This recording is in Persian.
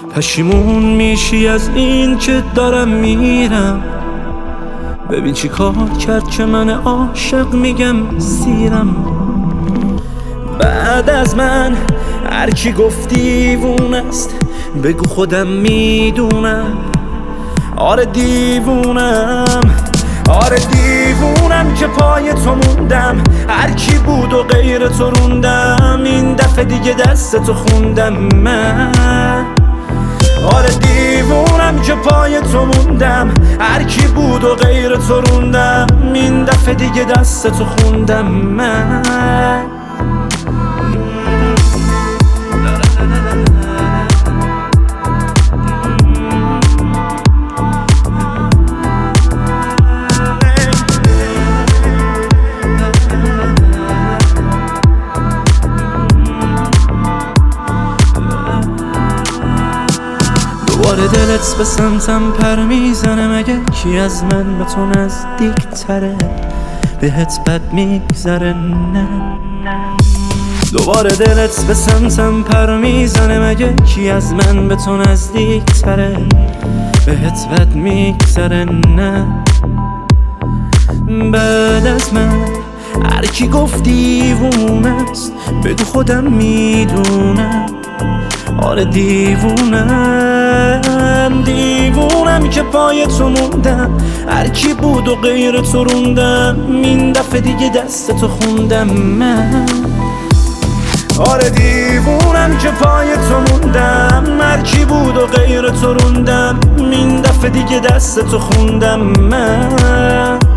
پشیمون میشی از این که دارم میرم. ببین چی کار کرد که من عاشق میگم سیرم. بعد از من هر کی گفت دیوونه است، بگو خودم میدونم. آره دیوونم، آره دیوونم که پای تو موندم. هر کی بود و غیر تو روندم، این دفعه دیگه دست تو خوندم من. آره دیوونم که پای تو موندم. هر کی بود و غیر تو روندم، این دفعه دیگه دست تو خوندم من. دوباره دلت به سمتم پر میزنه، مگه کی از من به تو نزدیک تره؟ بهت بد میگذره نه؟ دوباره دلت به سمتم پر میزنه، مگه کی از من به تو نزدیک تره؟ بهت بد میگذره نه؟ بعد از من هر کی گفت دیوونه است، بگو خودم میدونم. آره دیوونم، دیوونم که پای تو موندم. هر کی بود و غیر تو روندم، این دفعه دیگه دست تو خوندم من. آره دیوونم که پای تو موندم. هر کی بود و غیر تو روندم، این دفعه دیگه دست تو خوندم من.